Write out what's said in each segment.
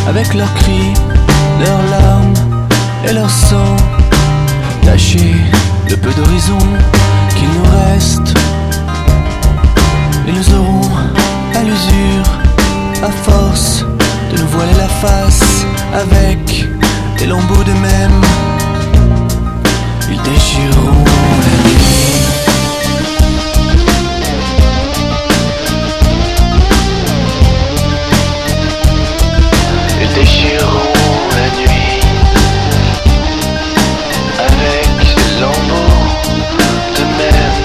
avec leurs cris, leurs larmes et leur sang, tâcher le peu d'horizon qu'il nous reste. Et nous aurons à l'usure, à force de nous voiler la face avec des lambeaux de même, ils déchireront la nuit. Ils déchireront la nuit avec des lambeaux de même.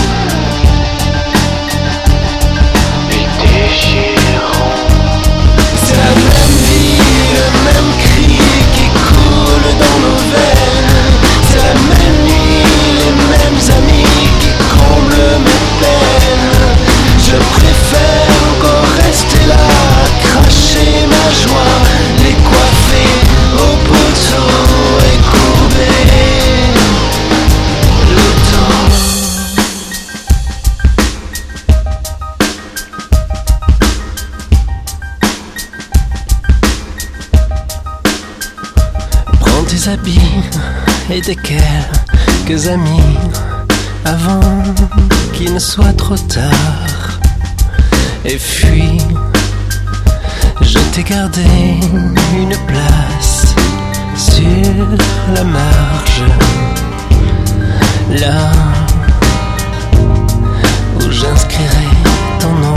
Ils déchireront. C'est la même vie, le même cri qui coule dans nos veines. C'est la même nuit, les mêmes amis qui comblent mes peines. Je préfère encore rester là, cracher ma joie, les coiffer au poteau et courber le temps. Prends tes habits et des quelques amis avant qu'il ne soit trop tard. Et fuis, je t'ai gardé une place sur la marge, là où j'inscrirai ton nom.